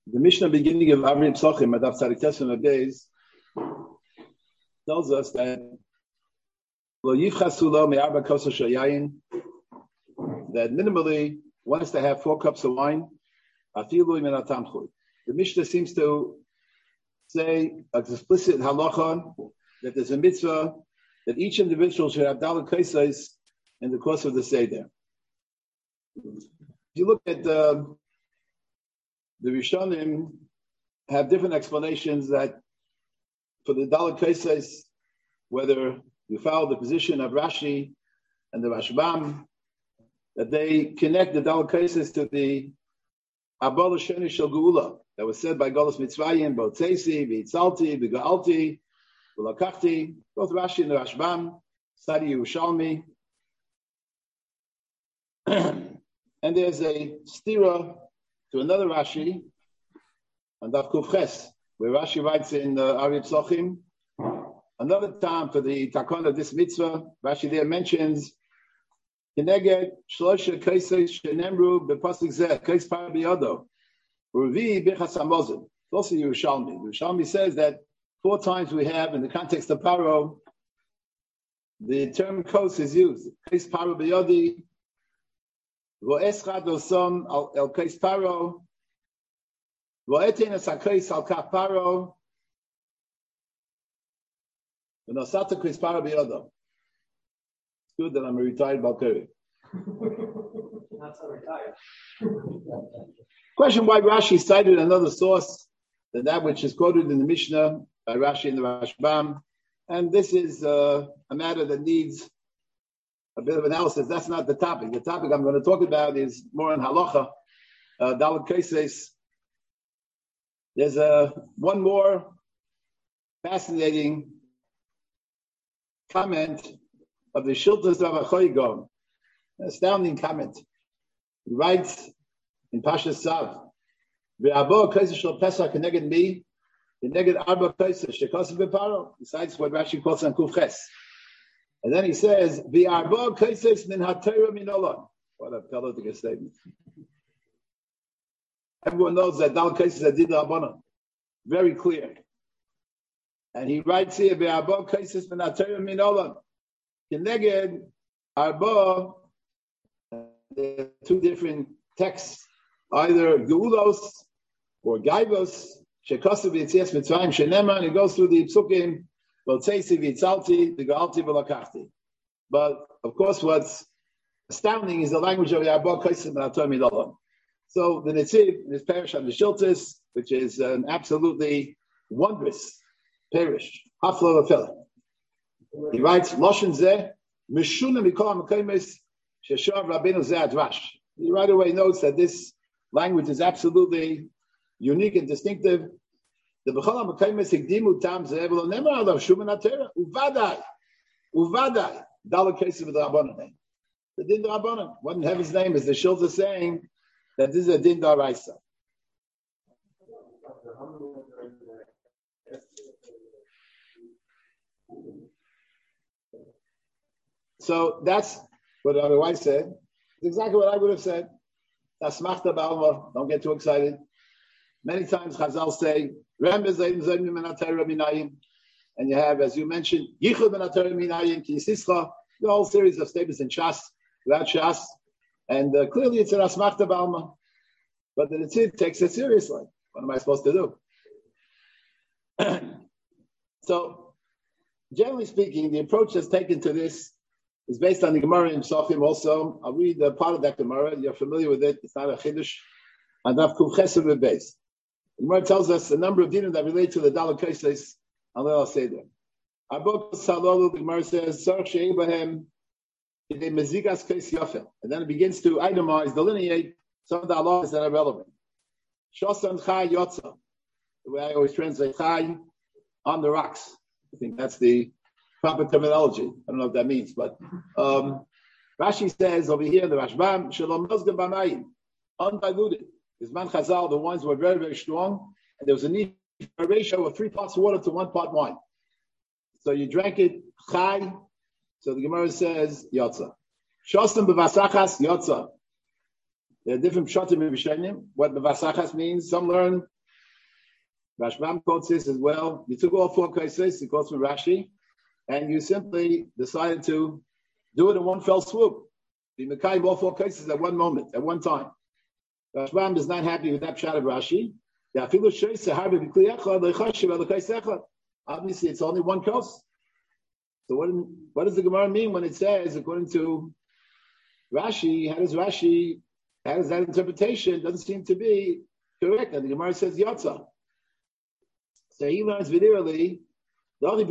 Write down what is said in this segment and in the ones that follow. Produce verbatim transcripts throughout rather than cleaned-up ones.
The Mishnah beginning of Avrim Psochim, Adaf Tzadik Tesson of days, tells us that that minimally one has to have four cups of wine. The Mishnah seems to say an explicit halacha that there's a mitzvah that each individual should have daled kaisais in the course of the seder. If you look at the the Rishonim have different explanations that for the daled kaisais, whether you follow the position of Rashi and the Rashbam, that they connect the daled kaisais to the Abol Sheni Shel Geula that was said by Golos Mitzrayim, Botzesi, V'itzalti, V'ga'alti, V'lakachti, both Rashi and the Rashbam, Sadi Yerushalmi. And there's a stira to another Rashi, and Daf Kuf Ches, where Rashi writes in uh, Ari Psochim, another time for the takon of this mitzvah, Rashi there mentions Keneged Shlosha Kaisei Shenemru Bepasuk Zeh Kais Par Biyado Ruvi Bichas Hamozim. It's also Yerushalmi. Yerushalmi says that four times we have in the context of Paro, the term kos is used. Kais Par Biyodi Vo'eschad Osam El Kais Paro Vo'etin Es HaKais Al Kaf Paro V'nosata Kais Paro Biyado. Good that I'm a retired Balkari. Not so retired. Question why Rashi cited another source than that which is quoted in the Mishnah by Rashi and the Rashbam. And this is uh, a matter that needs a bit of analysis. That's not the topic. The topic I'm going to talk about is more in halacha, uh, daled kaisais. There's a, one more fascinating comment of the Shiltas of Achoy Gaon. An astounding comment. He writes in Pashas Sav, Ve'abo kaisei shel Pesach keneged mi, keneged arba kaisei shekosim beparo. Besides what Rashi calls on Kuf Ches. And then he says, Ve'arba kaisei min haTorah min olam. What a political statement. Everyone knows that daled kaisais are did rabbanan. Very clear. And he writes here, Ve'arba kaisei min haTorah min olam. Keneged arba, there are two different texts, either Geulos or Gaivos, Shekosav Yitzias Mitzrayim Shenema, and it goes through the Psukim, Botzesi V'itzalti, V'ga'alti V'lakachti. But of course, what's astounding is the language of Yarba Kaisim and Atom Midolam. So the Netziv in his parish on the Shiltis, which is an absolutely wondrous parish, Hafla V'Fela. He writes, Loshen Zeh, Meshuna Mikol HaMekaymes, Sheshav Rabbeinu Zeh Adrash. He right away notes that this language is absolutely unique and distinctive. The Bechol HaMekaymes Higdimu Tam Zeh V'lo Nemar Alav Shuman HaTorah Uvadai Uvadai Daled Kaisei V'Drabbanan. The Din D'Rabbanan. What in heaven's name is the Shilta saying that this is a Din D'Oraisa. So that's what my wife said. It's exactly what I would have said. Tasmachta ba'alma. Don't get too excited. Many times Chazal say, and you have, as you mentioned, Yichud ben HaTorah Minayim, Kisischa, the whole series of statements in Shas, without Shas. And uh, clearly it's an Asmachta ba'alma. But the Netziv takes it seriously. What am I supposed to do? So, generally speaking, the approach that's taken to this is based on the Gemara in Psochim also. I'll read a part of that Gemara. You're familiar with it. It's not a Chiddush. And Daf Kuf Ches of the base. The Gemara tells us a number of dinim that relate to the daled kaisais on Leil HaSeder. Abok Salolu, the Gemara says, Sarach She'ebahem, Kidei Mezigas Kais Yofel. And then it begins to itemize, delineate some of the halachas that are relevant. Shosan Chai Yotza. The way I always translate Chai, on the rocks. I think that's the proper terminology. I don't know what that means, but um, Rashi says over here, the Rashbam, Shalom Mozgam B'mayim, undiluted. Isman Chazal, the wines were very, very strong, and there was a need for a ratio of three parts water to one part wine. So you drank it chai, so the Gemara says, Yotza. Shostam B'vasachas, Yotza. There are different pshatim in Rishonim. What B'vasachas means, some learn Rashbam quotes this as well. You took all four cases, he quotes from Rashi, and you simply decided to do it in one fell swoop. Be Mekayim all four cases at one moment, at one time. Rashbam is not happy with that shot of Rashi. Obviously, it's only one coast. So what, what does the Gemara mean when it says, according to Rashi, how does Rashi, how does that interpretation doesn't seem to be correct? And the Gemara says Yotza. So he learns literally, you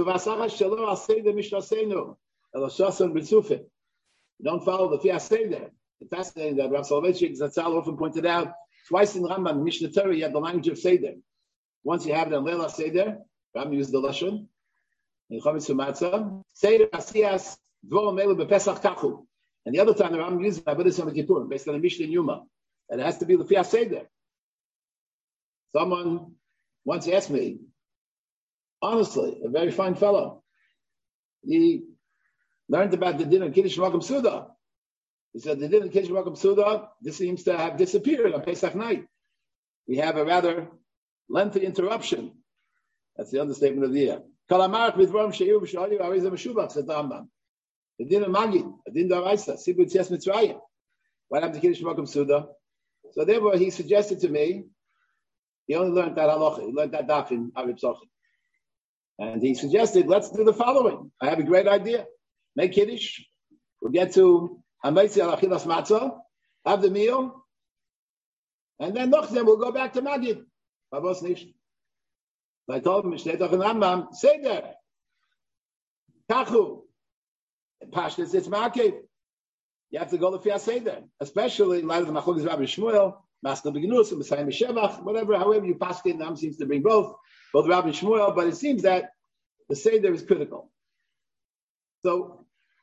don't follow the Fias Seder. It's fascinating that Rav Soloveitchik Zatzal often pointed out, twice in Rambam, Mishnah Torah, you have the language of Seder. Once you have it on Leila Seder, Rambam used the Lashon, in Chometz Matzah, Seder Asiyas Dvorim Melu BePesach Kachu. And the other time the Rambam uses Avodas Yom Kippur, based on the Mishnah in Yuma. And it has to be the Fias Seder. Someone once asked me, honestly, a very fine fellow, he learned about the din of Kiddush Makom Suda. He said the din of Kiddush Makom Suda, this seems to have disappeared on Pesach night. We have a rather lengthy interruption. That's the understatement of the year. Kalamarach Vidvarim Sheyu B'Shali Arizah Meshubach, said the Rambam. The din of Magid, the din of Araisa, Sibud Tzes Mitzrayim. What happened to Kiddush Makom Suda? So therefore he suggested to me, he only learned that halacha, he learned that daf in Arib Sochim. And he suggested, let's do the following. I have a great idea. Make Kiddush. We'll get to Amaitzi al Achilas Matzah, have the meal, and then Nochzem, we'll go back to Magid. Babos Nish. I told him, Mishneh Toch and Rambam, Seder. Kachu. In Pashtus, it's Makid. You have to go to Fias Seder, especially in light of the Machlokes Rabbi Shmuel, Maskal B'Gnus, Messiah Meshevach, whatever, however you pass it, Nam seems to bring both, both Rabbi Shmuel, but it seems that the Seder is critical. So,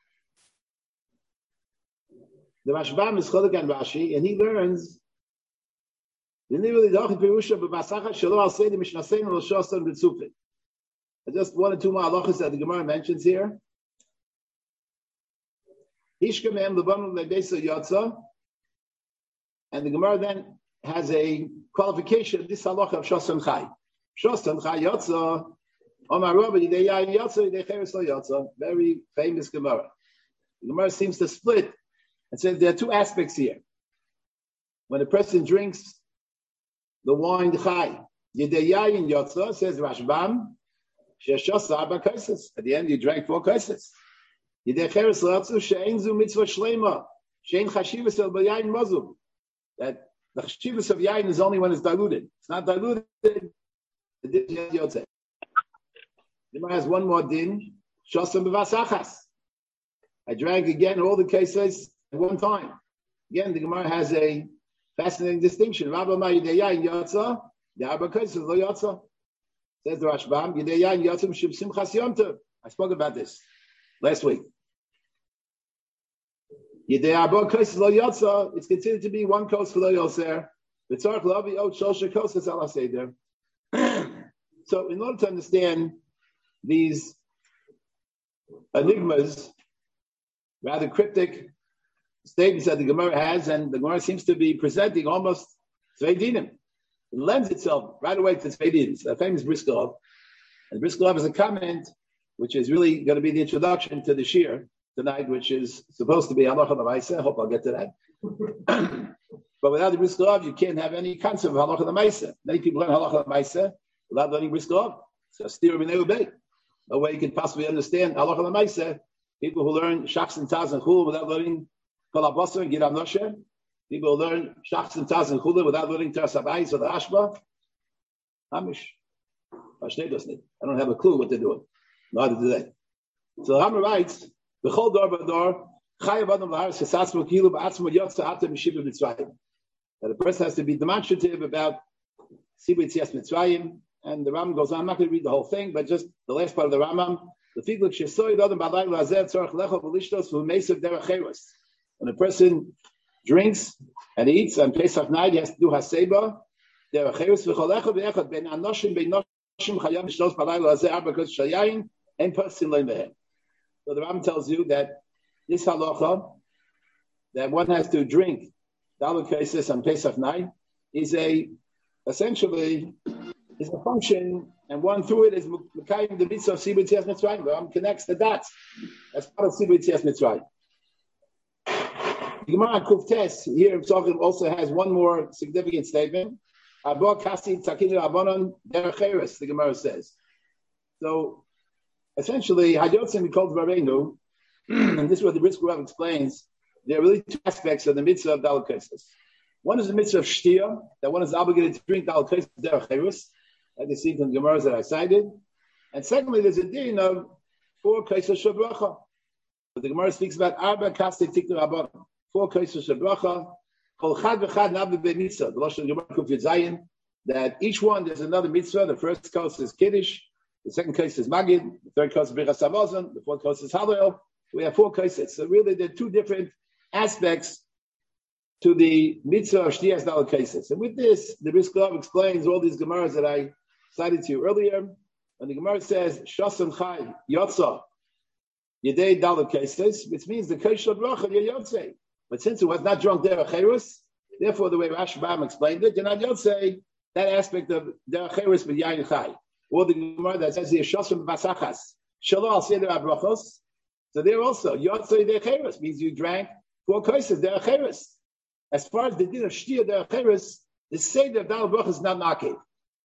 the Rashbam is Chodak and Rashi, and he learns, I just one or two more halachas that the Gemara mentions here. And the Gemara then has a qualification, this halacha of Shosan Chai. Shosan Chai Yotza, Omar Rabbi, Yidei Yotza, Yidei Cheres Lo Yotza, very famous Gemara. The Gemara seems to split and says there are two aspects here. When a person drinks the wine Chai, Yidei Yayin Yotza, says Rashbam, Sheshos Arba Kaises. At the end, you drank four Kaises. Yidei Cheres Lo Yotza, She'en Zu Mitzvah Shlema, She'en Chashivas El B'Yayin Mozum. That the cheshivas of yayin is only when it's diluted. It's not diluted. The din yotze. The Gemara has one more din. Shosam b'vasachas. I drank again all the cases at one time. Again, the Gemara has a fascinating distinction. Rabba ma yidei yayin yotza. The arba cases lo yotza. Says the Rashbam. Yidei yayin yotza m'shim simchas yom tov. I spoke about this last week. It's considered to be one coast for the Yoser. So, in order to understand these enigmas, rather cryptic statements that the Gemara has, and the Gemara seems to be presenting almost Zveidinim. It lends itself right away to Zveidinim, the famous Briskelov. And Briskelov is a comment which is really going to be the introduction to the Shir tonight, which is supposed to be halacha l'maaseh. I hope I'll get to that. But without the briskelov, you can't have any concept of halacha l'maaseh. Many people learn halacha l'maaseh without learning briskelov. So stira b'nei ubei. No way you can possibly understand halacha l'maaseh. People who learn shachs and taz and chul without learning kol habasar and giram nosher. People who learn shachs and taz and chul without learning teras habayis or the ashba. Hamish. I don't have a clue what they're doing. Neither do they. So the Rambam writes, that a person has to be demonstrative about Sibud Tzes Mitzrayim, and the Rambam goes on. I'm not going to read the whole thing, but just the last part of the Rambam. When a person drinks and eats on Pesach night, he has to do haseba. So the Rambam tells you that this halacha, that one has to drink dalu kaises on Pesach night, is a essentially is a function, and one through it is Mekayim the mitzvah of Sibur Yetzias Mitzrayim. The Ram connects the dots as part of Sibur Yetzias Mitzrayim. The Gemara Kuf Tes here also has one more significant statement. Abba Kasi Takinu Abanon Derecheres, the Gemara says. So essentially, Hayotzim we called Varenu, and this is what the Brisker Rav explains. There are really two aspects of the mitzvah of Daled Kaisos. One is the mitzvah of Shtia, that one is obligated to drink Daled Kaisos Derecheres, like you see from the Gemaras that I cited. And secondly, there's a din of four Kaisos Shabracha. But the Gemara speaks about Arba Kasi Tiknu Abanon. Four cases of bracha, kol chad v'chad nabbe b'mitzvah. The lashon Gemara Kuf Zayin, that each one there's another mitzvah. The first case is kiddush, the second case is magid, the third case is birchas hamazon, the fourth case is halal. We have four cases. So really, there are two different aspects to the mitzvah of shtiyas daled cases. And with this, the Brisker Rav explains all these Gemaras that I cited to you earlier. And the Gemara says shasam chai yotza yedei daled cases, which means the case of bracha yotzei. But since it was not drunk Derecherus, therefore the way Rashi Bam explained it, you're not going to say that aspect of Derecherus with Yain Chai. Or the Gemara that says the Yeshosim Basachas, Shalom al Seder Abrachos. So there also, Yotzei Derecherus means you drank four cases Derecherus. As far as the din of Shtia Derecherus, the Seder of Daled Brachos is not naked.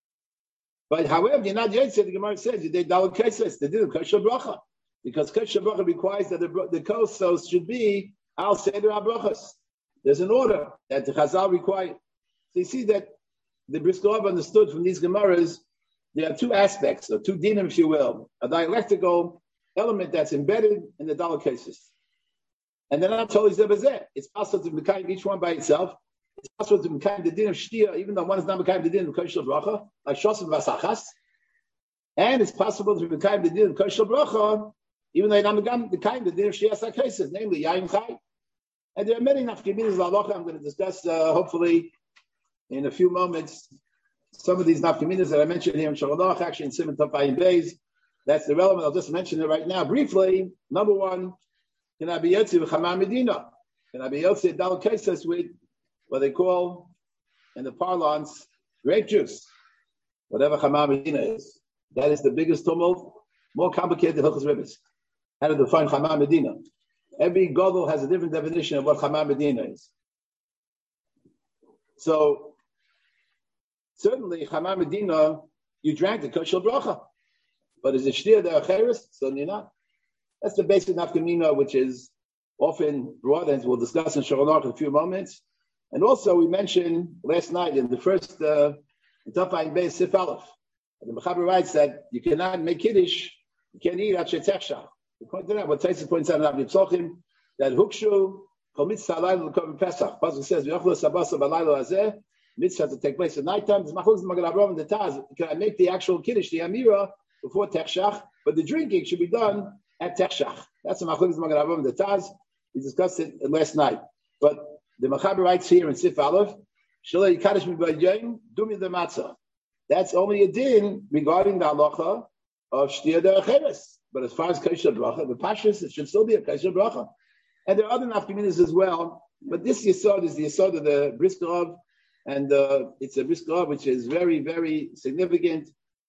But however, you're not Yotzei, the Gemara says, you did Daled Cases, the din of Kosher Bracha. Because Kosher Bracha requires that the, the Kosos should be Al Seder Abrachos. There's an order that the Chazal required. So you see that the Brisker Rav understood from these Gemaras, there are two aspects, or two dinim, if you will, a dialectical element that's embedded in the Daled cases. And they're not totally zebazeh. It's possible to Mekayim each one by itself. It's possible to Mekayim the din of Shtia, even though one is not Mekayim the din of Kosher Bracha, like Shosim Vasachas. And it's possible to Mekayim the din of Kosher Bracha, even though you're not Mekayim the din of Shtias HaKases, namely Yain Chai. And there are many nafkaminas la'alocha. I'm going to discuss, uh, hopefully, in a few moments, some of these nafkaminas that I mentioned here in Shalom, actually in Simon Tafayim Beis. That's the relevant. I'll just mention it right now briefly. Number one, can I be yotzi with Chamar Medina? Can I be yotzi daled cases with what they call, in the parlance, grape juice? Whatever Chamar Medina is. That is the biggest tumult, more complicated than Hilchos Ribbis. How to define Chamar Medina? Every gadol has a different definition of what Chamar Medina is. So, certainly, Chamar Medina, you drank the kosher bracha. But is it shtir derecheres? Certainly not. That's the basic nafkamina, which is often brought, as we'll discuss in Sharonach in a few moments. And also, we mentioned last night in the first uh, Tafayin Beis Sif Aleph, the Mechaber writes that you cannot make kiddush, you can't eat at Shetechshach. We pointed out what Taisa points out in Avnei Psochim, that Hukshu, Kol Mitzvah Alayla L'Korban Pesach. Pasuk says, V'yochlo Sabasa B'Alayla Hazeh, Mitzvah to take place at night time. There's Machlokes Magen Avraham and the Taz. Can I make the actual Kiddush, the Amira, before Techshach? But the drinking should be done at Techshach. That's the Machlokes Magen Avraham and the Taz. We discussed it last night. But the Mechaber writes here in Sif Aleph, Shalei Yikadosh Mibayim, Dumi the Matzah. That's only a din regarding the halacha of Shtir Derecheres. But as far as kosher bracha, the pashas, it should still be a kosher bracha. And there are other nafkaminas as well. But this yesod is the yesod of the Brisker Rav, and uh, it's a Brisker Rav which is very, very significant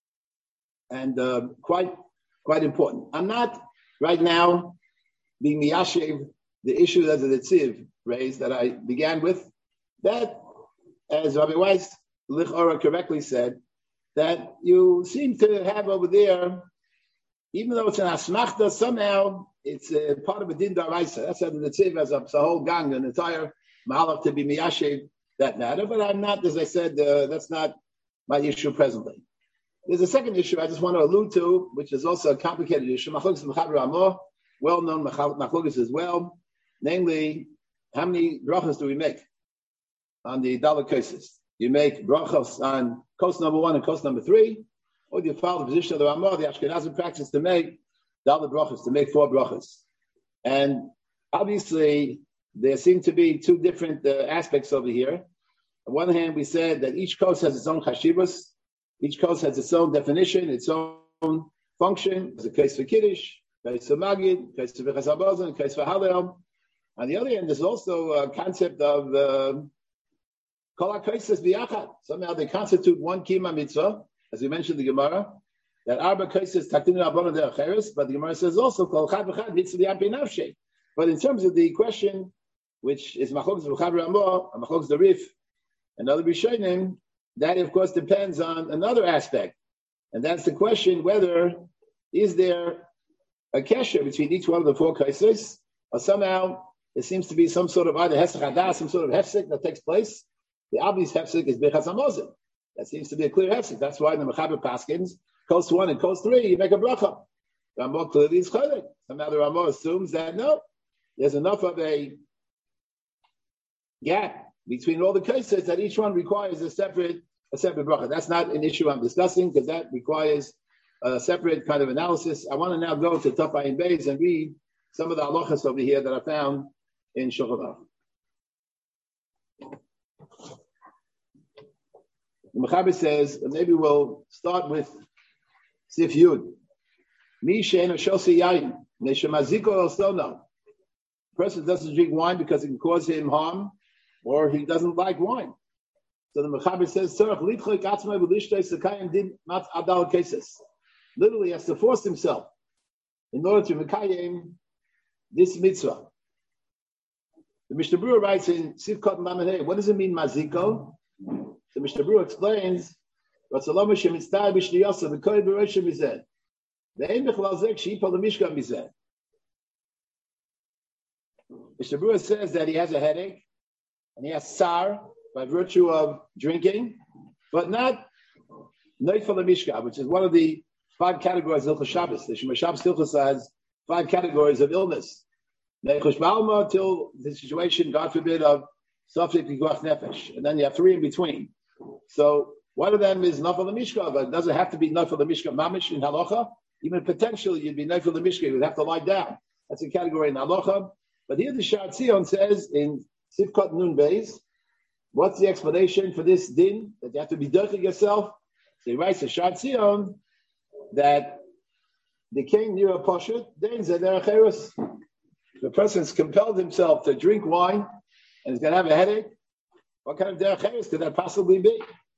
and uh, quite, quite important. I'm not right now being miyashiv the issue that the Netziv raised that I began with. That, as Rabbi Weiss Lichora correctly said, that you seem to have over there, even though it's an asmachta, somehow it's a part of a din daraisa. That's how the Netziv has a, a whole gang, an entire mahalach to be miyashiv that matter. But I'm not, as I said, uh, that's not my issue presently. There's a second issue I just want to allude to, which is also a complicated issue. Machlokes Mechaber Amor, well-known machlokes as well. Namely, how many brachos do we make on the daled cases? You make brachos on coast number one and coast number three, or do you follow the position of the Ramah, the Ashkenazim practice to make daled brachos, to make four brachos? And obviously, there seem to be two different uh, aspects over here. On one hand, we said that each coast has its own chashivas, each coast has its own definition, its own function. There's a case for Kiddush, case for Magid, case for Birchas Hamazon, case for Halel. On the other hand, there's also a concept of Kol HaKosos B'Yachad. Somehow they constitute one Kiyum Mitzvah, as we mentioned the Gemara, that Arba Kaisis Taktinu Abana de Acheres, but the Gemara says also, Kol Chad V'Chad Mitzvah Yampi Nafshe. But in terms of the question, which is Machlokas V'Chav Ramah, Machlokas the Rif, and other Rishonim, that of course depends on another aspect. And that's the question whether is there a kesher between each one of the four Kaisis, or somehow there seems to be some sort of either Hesach Hadas, some sort of Hefsek that takes place. The obvious Hefsek is Bechaz HaMozim. That seems to be a clear Hefsek. That's why in the Mechaber Paskins, Kos one and Kos three, you make a bracha. Ramah clearly is Chaylik. Somehow the Ramah assumes that no, there's enough of a gap between all the cases that each one requires a separate a separate bracha. That's not an issue I'm discussing because that requires a separate kind of analysis. I want to now go to Taf Ayin Beis and read some of the halachas over here that I found in Shulchan Aruch. The Mechaber says, maybe we'll start with Sif Yud. Mi she'ena shosi yayin, neshemaziko osona. The person doesn't drink wine because it can cause him harm, or he doesn't like wine. So the Mechaber says, Tzarech litchok atzmai v'lishtoi sekayim din mat adal cases. Literally, he has to force himself in order to mekayim this mitzvah. The Mishnah Berurah writes in Sivkot Mameh, what does it mean, maziko? The Mishnah Berurah explains, Ratzalom Hashem mitzvah b'shniyasa v'koi b'roshim mizeh. Ve'en b'chlal zeh k'shiyipol l'mishkan mizeh. Mishnah Berurah says that he has a headache and he has sar by virtue of drinking, but not neifel l'mishkan, which is one of the five categories of Hilchos Shabbos. The Shema Shabbos Hilchos has five categories of illness. Neichush ba'alma till the situation, God forbid, of Safik Pikuach Nefesh, and then you have three in between. So one of them is Nafal Mishka, but it doesn't have to be Nafal Mishka Mamish in Halacha. Even potentially you'd be Nafal Mishka, you would have to lie down. That's a category in Halacha. But here the Sha'ar Tzion says in Sivkot Nun Beis, what's the explanation for this din that you have to be dirty yourself? So he writes in Sha'ar Tzion that the king near a poshut, then Zeder Cherus. The person's compelled himself to drink wine and he's going to have a headache. What kind of derech eretz could that possibly be?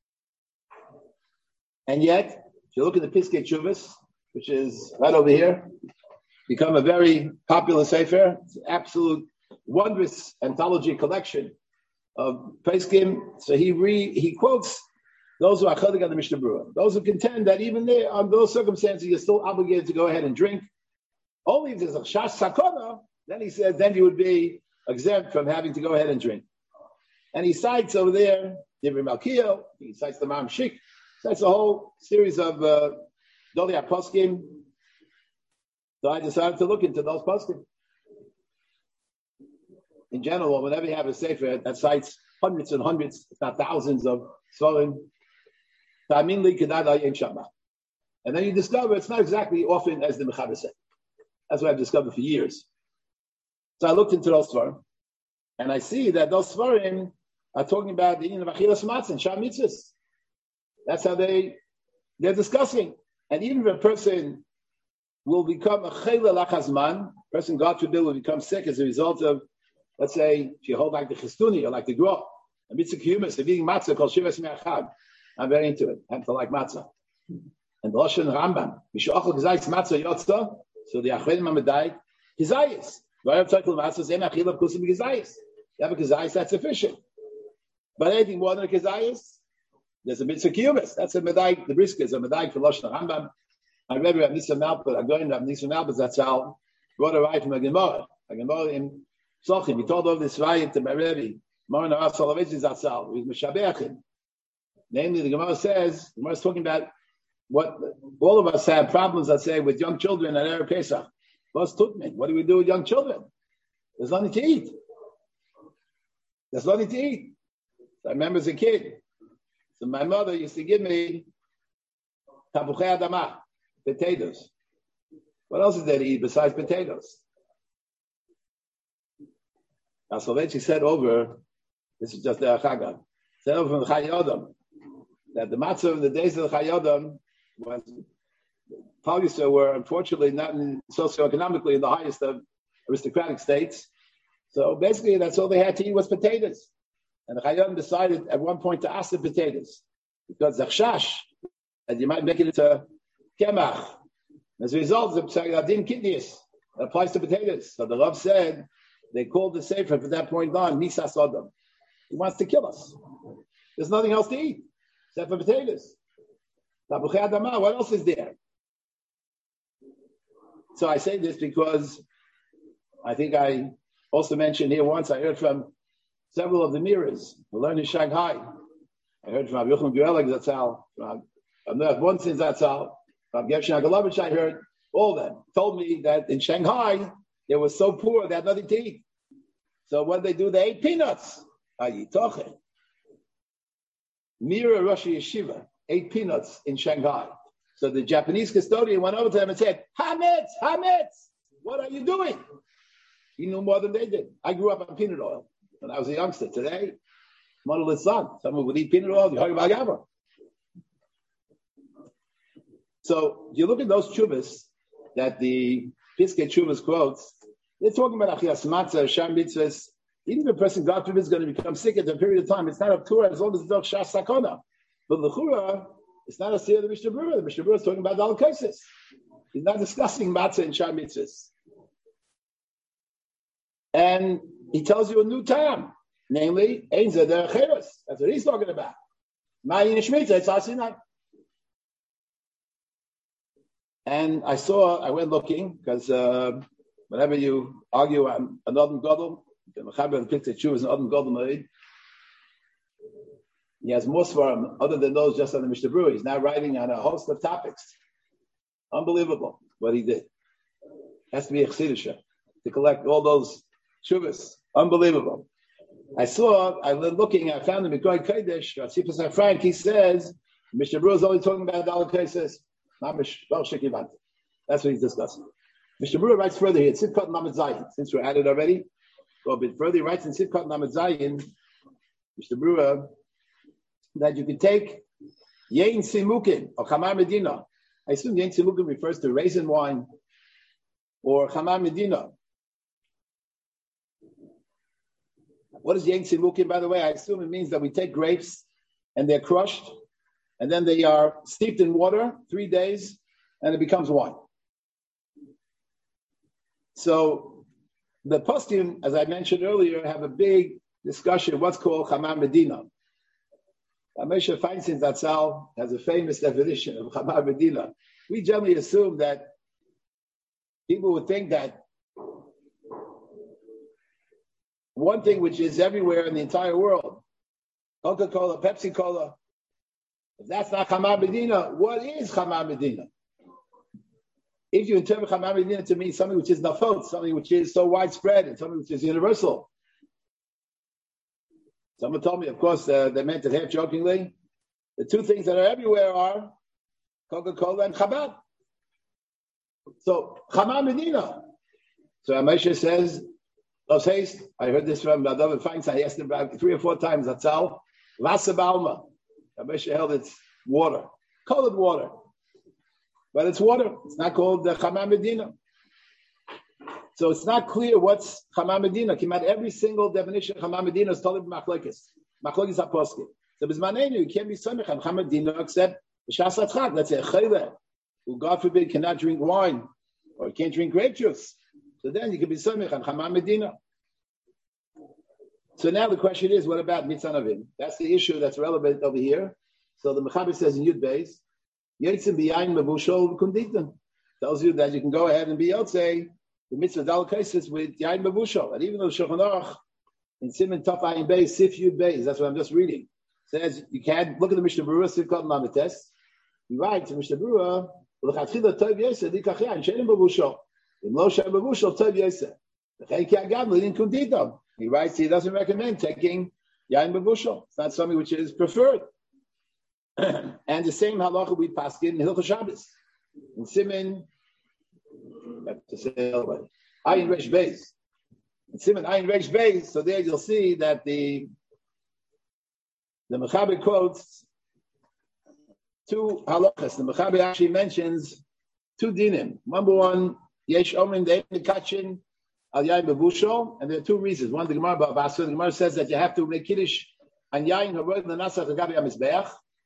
And yet, if you look at the Piskei Teshuvos, which is right over here, become a very popular sefer. It's an absolute wondrous anthology collection of Peskim. So he re, he quotes those who are chadik on the Mishnah Berurah, those who contend that even there, under those circumstances, you're still obligated to go ahead and drink. Only if there's a shash sakona, then he says, then you would be exempt from having to go ahead and drink. And he cites over there, Divrei Malkiel, he cites the Maram Shik, cites a whole series of uh, Doli HaPoskim. So I decided to look into those poskim. In general, whenever you have a sefer that cites hundreds and hundreds, if not thousands of svarim, ta'amin li kedai la'yin shama. And then you discover it's not exactly often as the Mechaber said. That's what I've discovered for years. So I looked into those svarim, and I see that those svarim are talking about the eating of achilas matzah and sham mitzvahs. That's how they they're discussing. And even if a person will become a chayla lachazman, person, God forbid, will become sick as a result of, let's say, if you hold like the chistuni or like the grot, a mitzvah kiyumis, of eating matzah called shivas me'achad. I'm very into it. I have to like matzah. And the Lashon Rambam, mishachol gizayis matzah yotza, so the achredim amadai gizayis. You have a kazayis, that's sufficient. But anything more than a kazayis, there's a mitzvah kiyumis. That's a medaik, the briska is a medaik for Lashon Rambam. I read Rav Nissim Malput, I'm going to Rav Nissim Malput, that's how brought a right from a Gemara. A Gemara in Psochim, he told over this right to my Rebbe, Moran Arav Soloveitch is Atzal, he was Meshabeachim. Namely, the Gemara says, the Gemara is talking about what all of us have problems, let's say, with young children at Erev Pesach. What's tutmin? What do we do with young children? There's nothing to eat. There's nothing to eat. So I remember as a kid, so my mother used to give me tapuchei adama, potatoes. What else is there to eat besides potatoes? Now, Soloveitch said over, this is just the Chagav, said over from the Chayei Adam, that the matzah of the days of the Chayei Adam was Polyester were unfortunately not in socioeconomically in the highest of aristocratic states. So basically that's all they had to eat was potatoes. And the Chayei Adam decided at one point to ask the potatoes. Because Zachshash, and you might make it into kemach. As a result, the psagradin kidneys applies to potatoes. So the Rav said they called the sefer from that point on misas adam. He wants to kill us. There's nothing else to eat except for potatoes. What else is there? So I say this because I think I also mentioned here once, I heard from several of the mirrors who learned in Shanghai. I heard from Yochanan Gueleg Zatzal, from Amnach Bonsin Zatzal, from Gershon Agalovich, I heard all of them told me that in Shanghai, they were so poor, they had nothing to eat. So what did they do? They ate peanuts. Ayitoche. Mira Rosh Yeshiva ate peanuts in Shanghai. So the Japanese custodian went over to them and said, Hametz, Hametz, what are you doing? He knew more than they did. I grew up on peanut oil when I was a youngster. Today, monolith son. Someone would eat peanut oil, you heard about Gabba. So you look at those chuvas that the Piskei Chuvas quotes, they're talking about Achias Matzah, Sham Mitzvahs. Even if a person, God forbid, is going to become sick at a period of time, it's not a Torah as long as it's not Shas Sakona. But L'chura, it's not a Siyah of the Mishnah Berurah. The Mishnah Berurah is talking about Dal Kaisis. He's not discussing Matzah and Sham Mitzvahs. And he tells you a new term, namely, Ein Zeh Derech Eretz. That's what he's talking about. Ma'ayin Shmitza, it's Asinai. And I saw, I went looking, because uh, whenever you argue on an Adam Gadol, the Mechaber picked a Tshuva is an Adam Gadol, he has more svarim other than those just on the Mishnah Berurah. He's now writing on a host of topics. Unbelievable what he did. Has to be a chsidusha to collect all those Tshuvas. Unbelievable. I saw, I was looking, I found the Mikroy Kodesh, Sifas HaFrank, he says, Mishnah Berurah is only talking about Dal Kaisis. That's what he's discussing. Mishnah Berurah writes further here, Sivkot Lamed Zayin. Since we're at it already, go a bit further. He writes in Sivkot Lamed Zayin, Mishnah Berurah, that you can take Yain Simukin or Chamar Medina. I assume Yain Simukin refers to raisin wine or Chamar Medina. What is Yain Simukin, by the way? I assume it means that we take grapes and they're crushed and then they are steeped in water three days and it becomes wine. So the poskim, as I mentioned earlier, have a big discussion of what's called Chamar Medina. Ramesha Feinstein Zatzal has a famous definition of Chamar Medina. We generally assume that people would think that one thing which is everywhere in the entire world, Coca-Cola, Pepsi-Cola, if that's not Chamar Medina, what is Chamar Medina? If you interpret Chamar Medina to mean something which is nafot, something which is so widespread, and something which is universal. Someone told me, of course, uh, they meant it half jokingly. The two things that are everywhere are Coca-Cola and Chabad. So, Chamar Medina. So, Amesha says, Los Haste, I heard this from David Feinstein, I asked him about three or four times, that's all. Vasa Balma. Amesha held it's water, colored water. But it's water. It's not called the Chamar Medina. So it's not clear what's Chamar Medina. Came out every single definition of Chamar Medina is told by Machlokes. Machlokes Apostle. So Bismanenu, you can't be Samech on Chamar Medina except Shas Atchak. Let's say a Chayla, who God forbid cannot drink wine or can't drink grape juice. So then you can be Samech on Chamar Medina. So now the question is, what about Mitzanavim? That's the issue that's relevant over here. So the Mechaber says in Yud Beis, Yetzim b'yayin mevushol v'kunditin. Tells you that you can go ahead and be Yotzei the mitzvah dal kaisis with yayin mevushol. And even though Shulchan Aruch in Siman Taf Ayin Beis, Sif Yud Beis, that's what I'm just reading, says you can't look at the Mishnah Berurah, Sif Kol Mamites. He writes in Mishnah Berurah, L'chatchila tov yoseh dikach yayin she'enim mevushol. Im lo she'em mevushol tov yoseh. L'chein ki agam l'in kunditin. He writes he doesn't recommend taking yayin mevushol. It's not something which is preferred. And the same halacha we paskin in Hilchos Shabbos. In Siman, I have to say Ayin Reish Beis. In Siman Ayin Reish Beis, so there you'll see that the the Mechaber quotes two halachas. The Mechaber actually mentions two dinim. Number one, Yesh Omrim De'en Kachin Al Yayin Mevushol, and there are two reasons. One, the Gemara Bavasra, the Gemara says that you have to make kiddush and yayin haroid l'nasach l'gabi hamizbeach.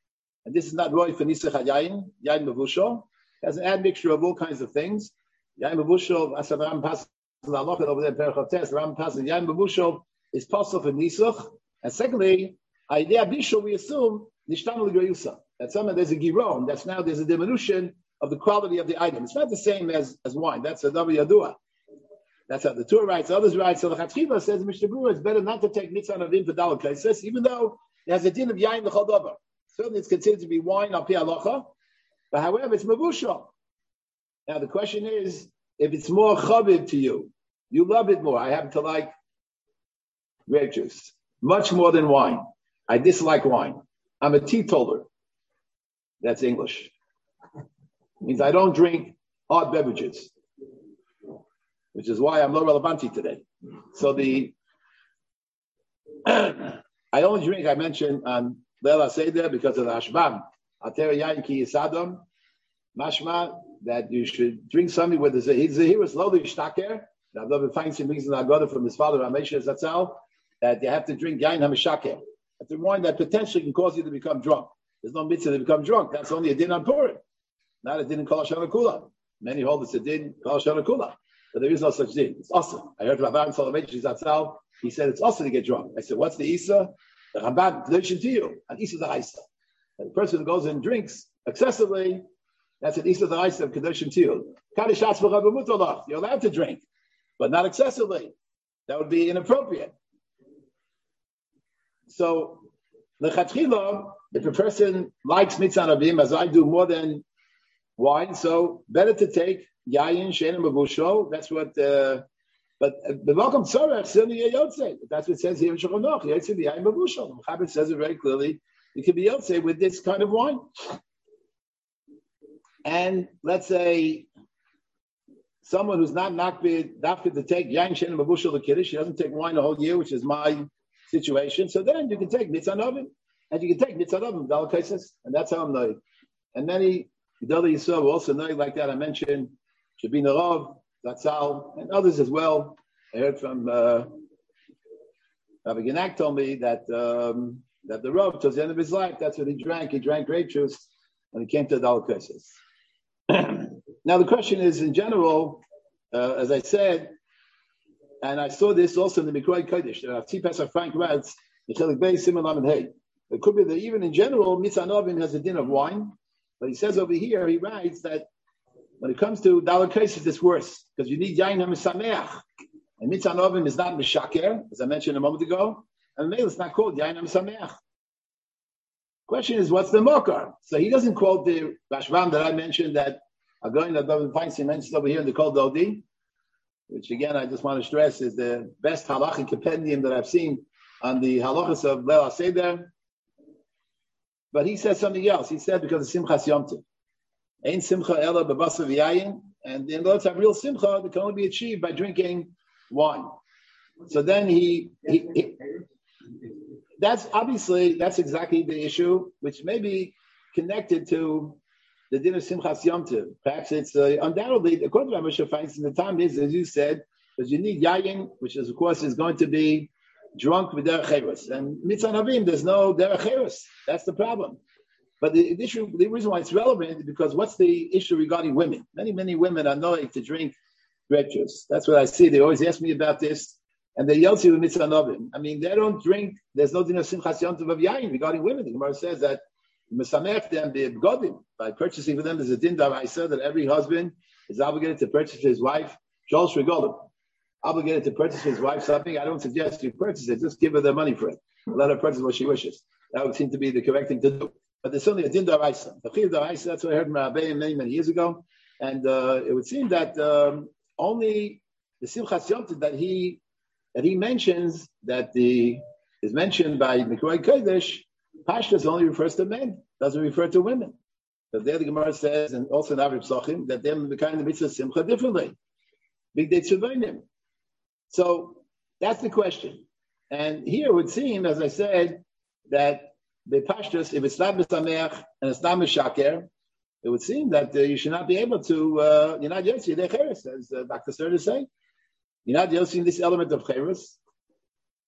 and this is not Roy for Nisach HaYayin, Yayin Mevushal. It has an admixture of all kinds of things. Yayin Mevushal, as the Ram passes the Halakha over there, Perach Test, the Ram passes, Yayin Mevushal is possible for Nisach. And secondly, Idea Bishal, we assume, Nishtam L'Greyusa. That somehow there's a giron, that's now there's a diminution of the quality of the item. It's not the same as, as wine. That's a Davi Yadua. That's how the Torah writes, others write. So the Chatchiva says, Mishnah Berurah, it's better not to take mitzvah of for daled kaises, even though it has a din of yayin l'chol davar. Certainly it's considered to be wine al pi halacha, but however, it's mavushal. Now the question is, if it's more chaviv to you, you love it more. I happen to like grape juice much more than wine. I dislike wine. I'm a teetotaler. That's English. It means I don't drink hard beverages, which is why I'm low relevanti today. So the I only drink, I mentioned on Leila Seder because of the Hashbam. Ater yayin ki yisadam, mashma, that you should drink something with the Zahir. Zahir is slowly shtaker. Now, I've never found some reason I got it from his father, Ramesha Zatzal, that you have to drink yayin hamishaker. That's a wine that potentially can cause you to become drunk. There's no mitzvah to become drunk. That's only a din on Purim, not a din in Kol HaShana Kula. Many hold it's a din Kol HaShana Kula. But there is no such thing. It's awesome. I heard Rabban Soloveitch Zatzal. He said it's awesome to get drunk. I said, what's the Isa? The Ramban Kedushin to you. And Isa the Isa. And the person who goes and drinks excessively, that's an Isa the Isa of Kedushin to you. You're allowed to drink, but not excessively. That would be inappropriate. So, the Chatchila, if a person likes mitzvah navim, as I do, more than wine, so better to take yayin, shenim, mavusho. That's what, uh, but the welcome tzorech, certainly a yotze. That's what it says here in Shulchan Aruch. Yotze the yayin mavusho. The Chabad says it very clearly. It can be yotze with this kind of wine. And let's say someone who's not nakbid, nakbid to take yayin, shenim, mavusho, the kiddush, she doesn't take wine the whole year, which is my situation. So then you can take mitzvah novim, and you can take mitzvah novim, daled kaises, and that's how I'm knowing. And many Gedolei Yisrael were also knowing like that. I mentioned Shabina Rav, Zatzal, and others as well. I heard from uh, Rabbi Genak told me that um, that the Rav, towards the end of his life, that's what he drank. He drank grape juice when he came to daled kaises. Now the question is, in general, uh, as I said, and I saw this also in the Mikroi Kodesh, that Tzvi Pesach Frank writes, the Chelik Beis Simon Lamed Hey. It could be that even in general, mitzvah novim has a din of wine, but he says over here, he writes that when it comes to daled kaises, it's worse, because you need yayin hamisameach, and mitzvah novim is not mishaker, as I mentioned a moment ago, and maybe it's not called yayin hamisameach. Question is, what's the mokar? So he doesn't quote the Rashbam that I mentioned, that Agoyin Adovin Feinstein mentioned over here in the Kol Dodi, which again, I just want to stress is the best halachic compendium that I've seen on the halachas of Leil HaSeder. But he said something else. He said because of Simchas Yom Tov. Ein simcha ela bebasar v'yayin, and in order to have real simcha, it can only be achieved by drinking wine. So then he, he, he that's obviously, that's exactly the issue, which may be connected to the din of Simchas Yom Tov. Perhaps it's uh, undoubtedly, according to Rabbi Moshe Feinstein, the time is, as you said, because you need yayin, which is, of course, is going to be drunk with derech cherus. And mitzvah navim, there's no derech cherus. That's the problem. But the, the issue, the reason why it's relevant is because what's the issue regarding women? Many, many women are knowing to drink grape juice. That's what I see. They always ask me about this. And they yell to you with mitzvah navim. I mean, they don't drink, there's no din of Simchas Yom Tov of yayin regarding women. The Gemara says that Mesamech them begodim, by purchasing for them, there's a din daraisa that every husband is obligated to purchase for his wife shol shregolim, obligated to purchase for his wife something. I don't suggest you purchase it; just give her the money for it. Let her purchase what she wishes. That would seem to be the correct thing to do. But there's certainly a din daraisa. The chiv daraisa. That's what I heard from Rabbi many many years ago, and uh, it would seem that um, only the Simchas Yom Tov that he that he mentions that the is mentioned by Mikroi Kodesh. Pashtus only refers to men, doesn't refer to women. But there the Gemara says, and also in Avrei Psachim, that they're the kind of mitzvah simcha differently. Big day tzuvaynim. So that's the question. And here it would seem, as I said, that the Pashtus, if it's not misameach and it's not mishaker, it would seem that uh, you should not be able to, uh, you're not yotzi yedei cheres, as uh, Doctor Stern is saying. You're not yotzi this element of cheres.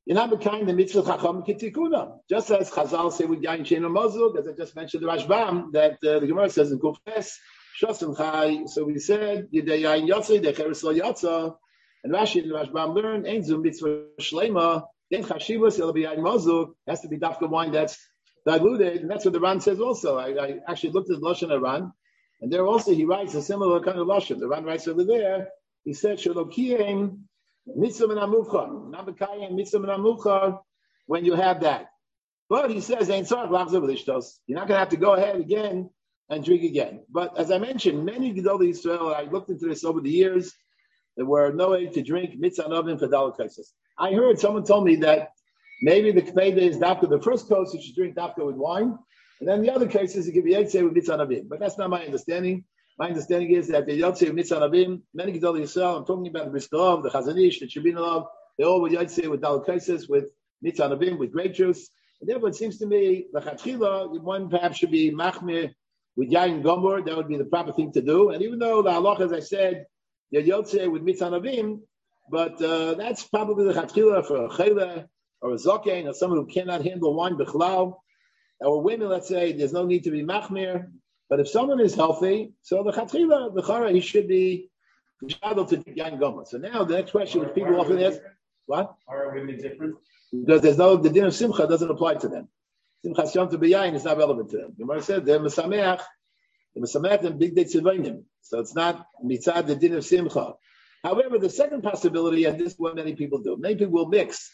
You're not kind the mitzvah chacham kitikuna. Just as Chazal say with Yain Shein Mozug, as I just mentioned the Rashbam, that uh, the Gemara says in Kufes, Shosim Chai. So we said Yidei Yain Yotze, Decheres Lo Yotze, and Rashi and the Rashbam learn Ein Zum Mitzvah Shlema, Then Chashivas It'll be Yain Mozug has to be dafka wine that's diluted, and that's what the Ran says also. I, I actually looked at the Lashon Ran, and there also he writes a similar kind of Lashon. The Ran writes over there. He said Shalokiyim. Mitzvah and Amuvchar, Nabakayim, Mitzvah and Amuvchar, when you have that. But he says, Ein Tzarech Lachzor V'Lishtos. You're not going to have to go ahead again and drink again. But as I mentioned, many Gedolei Yisrael, I looked into this over the years, there were no way to drink Mitzvah and Oven for Daled Kaisos. I heard someone told me that maybe the Kpeda is Dafka, the first course you should drink Dafka with wine, and then the other cases you could be Eitzeh with Mitzvah and Oven. But that's not my understanding. My understanding is that the Yotzei of Mitzvah Navim, many Gedolei Yisrael, I'm talking about the Briskelov, the Chazanish, the Tribunalov, they all would Yotzei with Daled Kaisos, with Mitzvah Navim, with grape juice. And therefore, it seems to me, the Chatchila, one perhaps should be Machmir with Yain Gomor, that would be the proper thing to do. And even though the Halach, as I said, they're Yotzei with Mitzvah Navim, but uh, that's probably the Chatchila for a Chayla or a Zokein, or someone who cannot handle wine B'chlal, or women, let's say, there's no need to be Machmir. But if someone is healthy, so the Chatchila, the Chara, he should be entitled to Yain Gomor. So now the next question which people often ask, what? Are women different? Because there's no, the din of Simcha doesn't apply to them. Simcha Shem to B'yayin is not relevant to them. The Gemara said, they're Mesameach, they're Mesameach and Big Day Tzivayim. So it's not Mitzad, the din of Simcha. However, the second possibility, and this is what many people do, many people will mix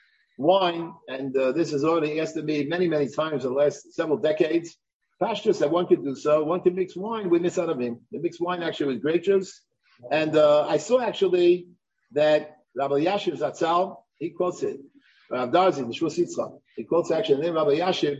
wine, and uh, this is already asked of me many, many times in the last several decades. Pashtus that one could do so. One could mix wine with Mitzadavim. They mix wine actually with grape juice. And uh, I saw actually that Rabbi Yashiv Zatzal, he quotes it. Rav Darzi, the Shvus Yitzchak, he quotes actually the name of Rabbi Yashiv,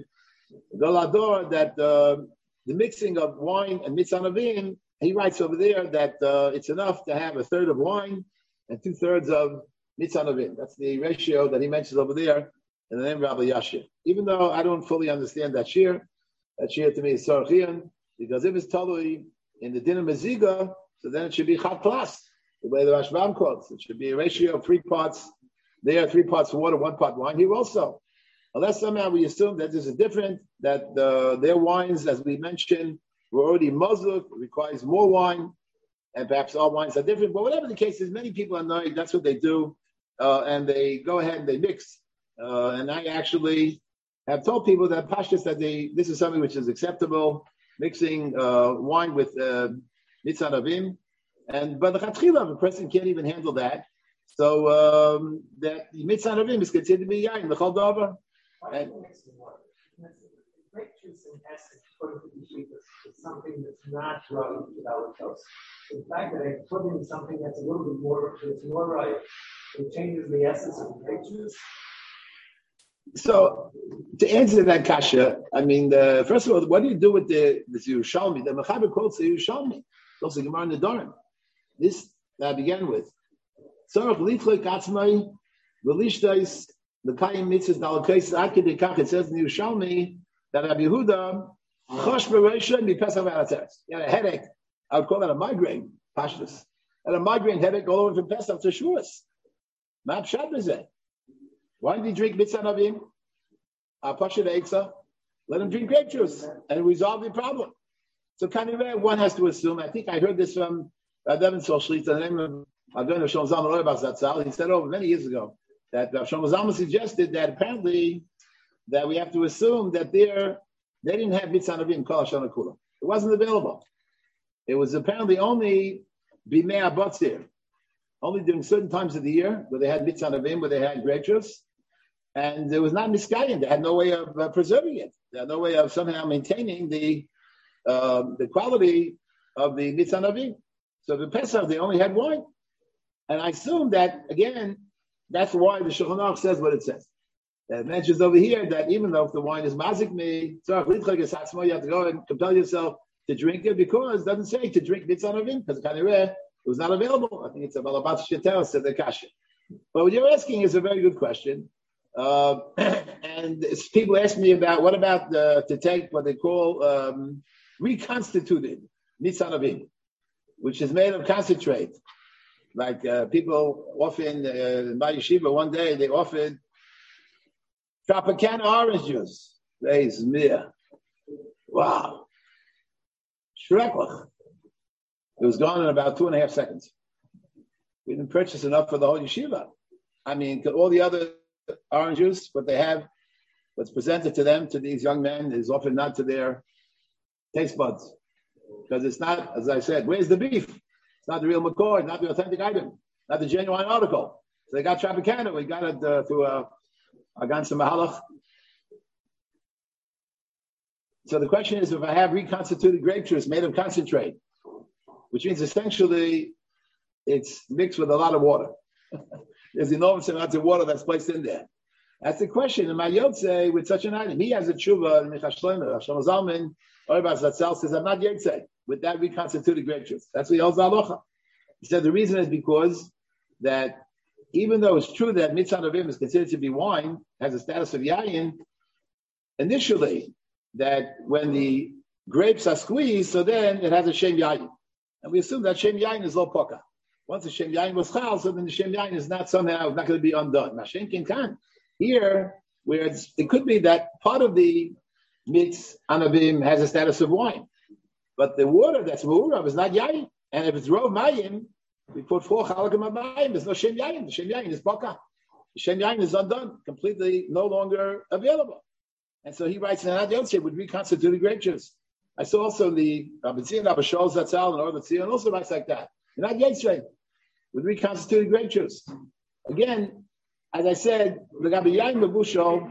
Golador, that uh, the mixing of wine and Mitzadavim, he writes over there that uh, it's enough to have a third of wine and two thirds of Mitzadavim. That's the ratio that he mentions over there in the name of Rabbi Yashiv. Even though I don't fully understand that shir, that shir to me is Sarchian, because if it's totally in the din of Meziga, so then it should be Chat Klas, the way the Rashbam quotes. It should be a ratio of three parts there, three parts water, one part wine here also. Unless somehow we assume that this is different, that uh, their wines, as we mentioned, were already Mozuk, requires more wine, and perhaps all wines are different. But whatever the case is, many people are knowing that's what they do, uh, and they go ahead and they mix. Uh, and I actually have told people that Pashtus that they this is something which is acceptable, mixing uh, wine with uh, Mitzvah Navim, and but the Chatchila, a person can't even handle that. So um, that Mitzvah Navim is considered to be Yain, the Chol Davar. And grape juice and acid put into the sheet is something that's not right without toast. The fact that I put in something that's a little bit more, it's more right, it changes the essence of the grape juice. So, to answer that kasha, I mean, uh, first of all, what do you do with the this Yerushalmi? The Mechaber quotes the Yerushalmi. It's also Gemara in the Dorim. This that I began with. Tzarech litlek atzmai v'lishtais l'kayim mitzvahs dalakais adke dekach. It says in the Yerushalmi that Rabbi Yehuda chosh b'reisha mipesach v'aratzeres. He had a headache. I would call that a migraine. Pashtus. Had a migraine headache all over from Pesach to Shavuos. Ma pshat b'zeh. Why did he drink Mitzvah Navim? Pasha Eitza. Let him drink grape juice and resolve the problem. So kind of one has to assume. I think I heard this from Rav Devin Solshlitz, the name of Rav Shlomo Zalman Auerbach Zatzal. He said over many years ago that Rav Shlomo Zalman suggested that apparently that we have to assume that they're, they didn't have Mitzvah Navim Kol Hashanah Kula. It wasn't available. It was apparently only Bimei Abotzir, only during certain times of the year where they had Mitzvah Navim, where they had grape juice. And it was not miskayin. They had no way of uh, preserving it. They had no way of somehow maintaining the uh, the quality of the Mitzvah Navim. So the Pesach, they only had wine. And I assume that, again, that's why the Shulchan Aruch says what it says. It mentions over here that even though if the wine is mazik me, you have to go and compel yourself to drink it, because it doesn't say to drink Mitzvah Navim, because it was not available. I think it's a Balabat Shetel, said the Kasha. But what you're asking is a very good question. Uh, and people ask me about what about uh, to take what they call um, reconstituted Mitzvah Navim, which is made of concentrate. Like uh, people often, uh, in my yeshiva, one day they offered Tropicana orange juice. There's mir. Wow. Schrecklich. It was gone in about two and a half seconds. We didn't purchase enough for the whole yeshiva. I mean, all the other orange juice, what they have, what's presented to them, to these young men, is often not to their taste buds. Because it's not, as I said, where's the beef? It's not the real McCoy, not the authentic item, not the genuine article. So they got Tropicana. We got it uh, through a, a Gansa Mahalach. So the question is, if I have reconstituted grape juice made of concentrate, which means essentially it's mixed with a lot of water. There's enormous amounts of water that's placed in there. That's the question. And my Yotze, with such an item, he has a tshuva, and Michash Shlomo, Shlomo Zalman, Orbaz Zatzal says, I'm not Yotze, with that reconstituted grape juice. That's what he holds Alocha. He said the reason is because that even though it's true that Mitzvah Novim is considered to be wine, has a status of Yayin, initially, that when the grapes are squeezed, so then it has a Shem Yayin. And we assume that Shem Yayin is lo poka. Once the Shem Yayin was chal, so then the Shem Yayin is not somehow not going to be undone. Mashen Kin Kan. Here, where it's, it could be that part of the Mitz Anavim has a status of wine. But the water that's Mu'urav is not Yayin. And if it's Rov Mayim, we put four Chalakim Mayim, there's no Shem Yayin. The Shem Yayin is poka. The Shem Yayin is undone, completely no longer available. And so he writes in Anad Yotzei with reconstituted grape juice. I saw also the Rabbi Tzion, Rabbi Shaul Zatzal, and Rabbi Tzion also writes like that. Anad Yotzei with reconstituted grape juice. Again, as I said, the Rabbi Yain Mabushal.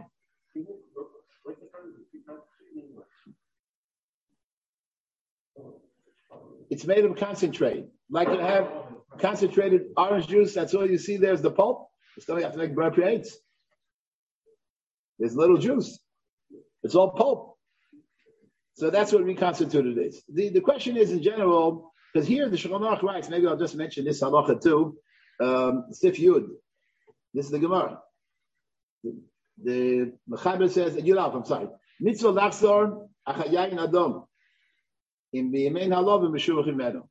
It's made of concentrate. Like you have concentrated orange juice, that's all you see there is the pulp. You still have to make bar creates. There's little juice. It's all pulp. So that's what reconstituted is. The, the question is in general, because here the Shulchan Aruch writes, maybe I'll just mention this halacha too, um, Sif Yud. This is the Gemara. The, the Mechaber says, Yudalf, I'm sorry. Mitzvah lachzor achayayin adom. In b'yemein halov v'meshuvach imenu.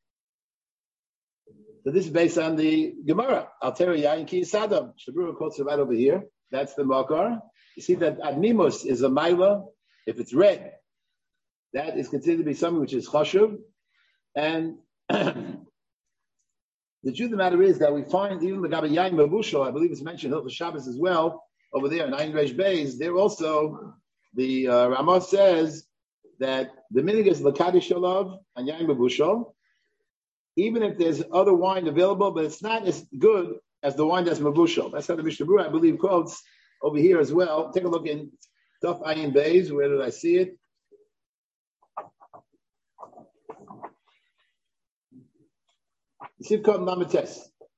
So this is based on the Gemara. Alter yayin ki yisadam. Shabura quotes it right over here. That's the makar. You see that adnimus is a maila. If it's red, that is considered to be something which is chashuv. And the truth of the matter is that we find even the Gabi Yain Mabushal, I believe it's mentioned Hilchos Shabbos as well, over there in Ayin Reish Beis, there also, the uh, Ramah says that the minig is Lakadish Shalav and Yain Mabushal, even if there's other wine available, but it's not as good as the wine that's Mabushal. That's how the Mishnah Berurah, I believe, quotes over here as well. Take a look in Tuf Ayin Beis. Where did I see it? Sivkot Namates.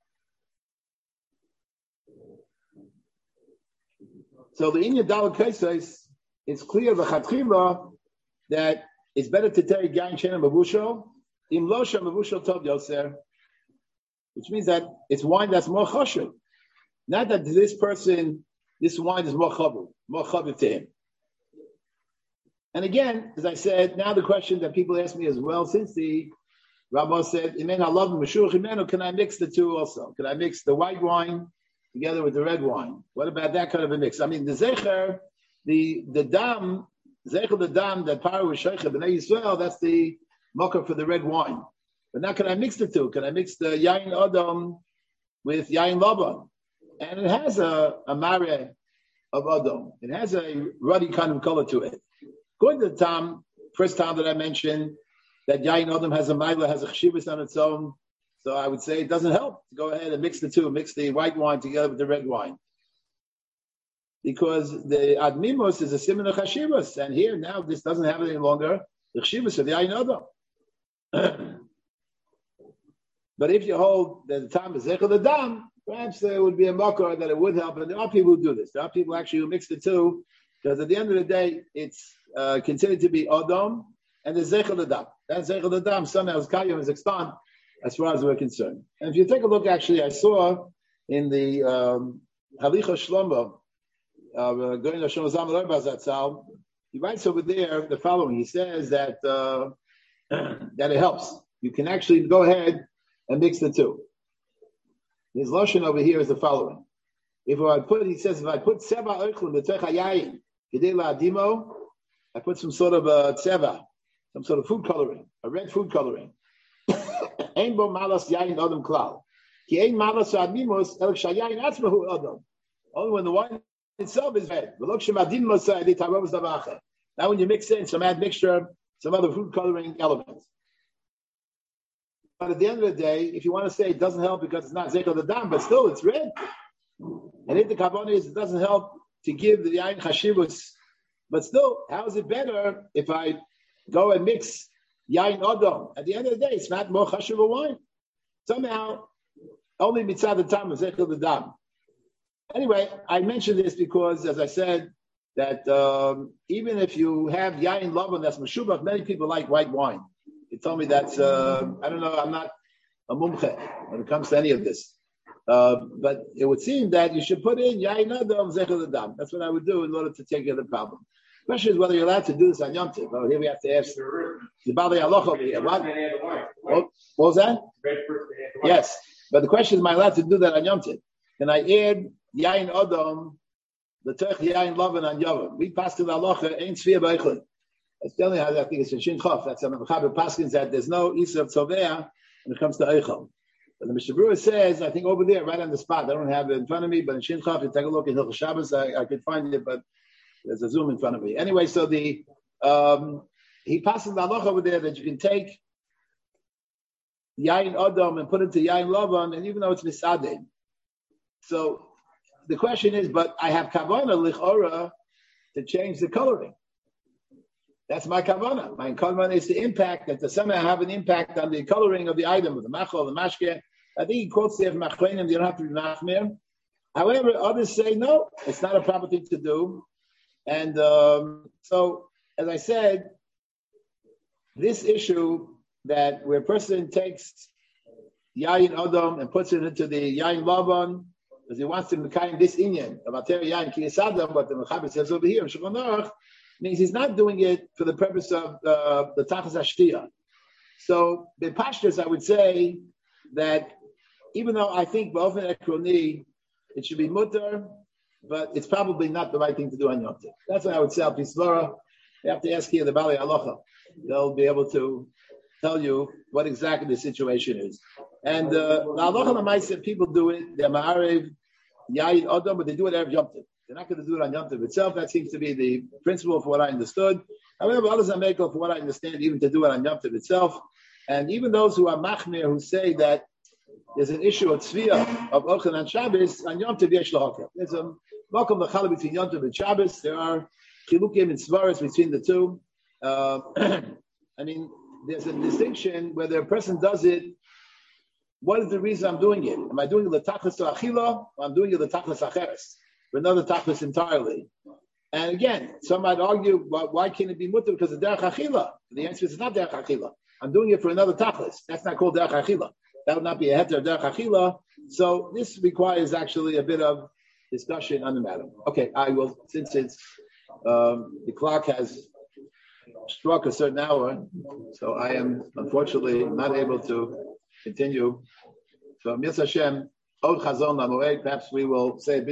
So the Inyan Daled Kaisais, it's clear v'chatchila that it's better to take Yain Shein Mavushal im lo shem Mavushal Tov Yoser, which means that it's wine that's more chashuv. Not that this person, this wine is more chavuv, more chavuv to him. And again, as I said, now the question that people ask me as well, since the Rabbah said, Imen I love Imenu, can I mix the two also? Can I mix the white wine together with the red wine? What about that kind of a mix? I mean, the Zecher, the the dam, Zecher the dam that Paro was Sheikh B'nai Yisrael, that's the mocker for the red wine. But now can I mix the two? Can I mix the Yain Adam with Yain Laban? And it has a, a mare of Adam. It has a ruddy kind of color to it. According to the Tam, first time that I mentioned, that Yain Adam has a maila, has a chshivus on its own. So I would say it doesn't help to go ahead and mix the two, mix the white wine together with the red wine. Because the admimos is a similar chashivus. And here now this doesn't have it any longer, the chshivus of the Yain Adam. But if you hold that the time is Zechel the Dam, perhaps there would be a makar that it would help. And there are people who do this. There are people actually who mix the two, because at the end of the day, it's uh, considered to be Adam and the Zechel the Dam. That Zechel the Dam somehow is Kayyum is extant as far as we're concerned. And if you take a look, actually, I saw in the um, Halicha Shlomo, uh, going to Shlomo Zalman Orbaz Zatzal, he writes over there the following. He says that uh, that it helps. You can actually go ahead and mix the two. His lashon over here is the following: If I put, he says, if I put seva oichlin b'tech hayayin, kedei la'adimo, I put some sort of a tseva, some sort of food coloring, a red food coloring. Ein bo malas yayin adam klal. Ki ein malas adimos el shayayin atzmahu adam. Only when the wine itself is red. Now when you mix in some admixture, some other food coloring elements. But at the end of the day, if you want to say it doesn't help because it's not Zeichel the Dam, but still it's red. And if the Kavanah is, it doesn't help to give the Yain Chashivus. But still, how is it better if I go and mix Yain Odom? At the end of the day, it's not more Chashiv wine. Somehow, only Mitzad the Tam is Zeichel the Dam. Anyway, I mentioned this because, as I said, that um, even if you have Yain Lavan that's Meshubach, many people like white wine. They told me that's, uh, I don't know, I'm not a mumche when it comes to any of this. Uh, but it would seem that you should put in Yain Adam Zechel Adam. That's what I would do in order to take care of the problem. The question is whether you're allowed to do this on Yom Tov. Well, here we have to ask the Balei Halacha over here. What? What, what was that? Yes. But the question is, am I allowed to do that on Yom Tov? Can I add Yain Adam, the Tech Yain Lavan on Yom? We passed to the Halacha, ain't Tzvia Beichel. That's telling how I think it's in Shin Chof. That's on the Mechaber Paskins that there's no Isra of Tzovea when it comes to Eichel. But the Mishnah Berurah says, I think over there, right on the spot, I don't have it in front of me, but in Shin Chof, you take a look at Hilchos Shabbos, I, I could find it, but there's a zoom in front of me. Anyway, so the um, he passes the halacha over there that you can take Yain Adam and put it to Yain Lavan, and even though it's Misadin. So the question is, but I have Kavanah Lichora to change the coloring. That's my kavanah. My kavanah is the impact, that to somehow have an impact on the coloring of the item, of the machal, the mashke. I think he quotes there from Machlenim, you don't have to be machmir. However, others say, no, it's not a proper thing to do. And um, so, as I said, this issue that where a person takes Yain Adam and puts it into the Yain Lavan, because he wants to make this inyan of Ater Yain Ki Yisadam, but the Mechaber says over here, Shulchan Aruch, means he's not doing it for the purpose of uh, the Tachas Hashtiyah. So, the pashtus, I would say that even though I think B'ofen Ekroni, it should be mutter, but it's probably not the right thing to do on Yom Tov. That's what I would say. Al Pislora, you have to ask here the Balei Halacha. They'll be able to tell you what exactly the situation is. And uh, the Halacha L'maaseh, people do it. They're Ma'arev, Yain Adam, but they do it every Yom Tov. They're not going to do it on Yom Tov itself. That seems to be the principle for what I understood. However, others are making for what I understand, even to do it on Yom Tov itself. And even those who are machmir, who say that there's an issue of tzviyah of Ochel and Shabbos, on Yom Tov yesh l'hokel. There's a welcome l'chala between Yom Tov and Shabbos. There are chilukim and svaras between the two. Uh, I mean, there's a distinction whether a person does it. What is the reason I'm doing it? Am I doing it l'tachlis to achila, or I'm doing it l'tachlis acheres? For another tachlis entirely. And again, some might argue, well, why can't it be mutter? Because of derech achila. The answer is it's not derech achila. I'm doing it for another tachlis. That's not called derech achila. That would not be a heter derech achila. So this requires actually a bit of discussion on the matter. Okay, I will, since it's um, the clock has struck a certain hour, so I am unfortunately not able to continue. So Mitzvah Hashem, Od Chazon Lamoed, perhaps we will say